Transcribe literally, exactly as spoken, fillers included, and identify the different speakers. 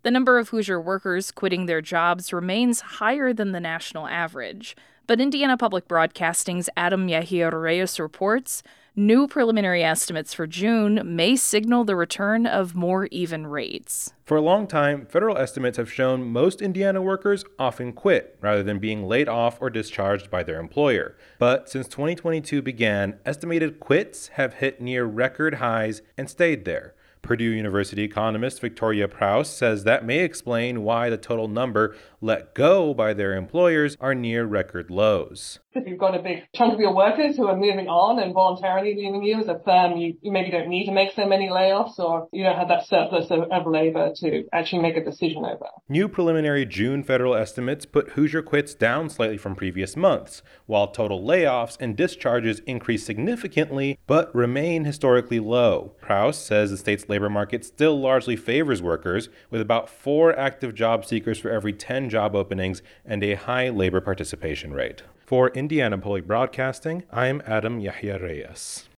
Speaker 1: The number of Hoosier workers quitting their jobs remains higher than the national average. But Indiana Public Broadcasting's Adam Yahia Reyes reports new preliminary estimates for June may signal the return of more even rates.
Speaker 2: For a long time, federal estimates have shown most Indiana workers often quit rather than being laid off or discharged by their employer. But since twenty twenty-two began, estimated quits have hit near record highs and stayed there. Purdue University economist Victoria Prouse says that may explain why the total number let go by their employers are near record lows.
Speaker 3: If you've got a big chunk of your workers who are moving on and voluntarily leaving you as a firm, you, you maybe don't need to make so many layoffs, or you don't have that surplus of, of labor to actually make a decision over.
Speaker 2: New preliminary June federal estimates put Hoosier quits down slightly from previous months, while total layoffs and discharges increased significantly but remain historically low. Prouse says the state's labor market still largely favors workers, with about four active job seekers for every ten job openings and a high labor participation rate. For Indiana Public Broadcasting, I'm Adam Yahia Reyes.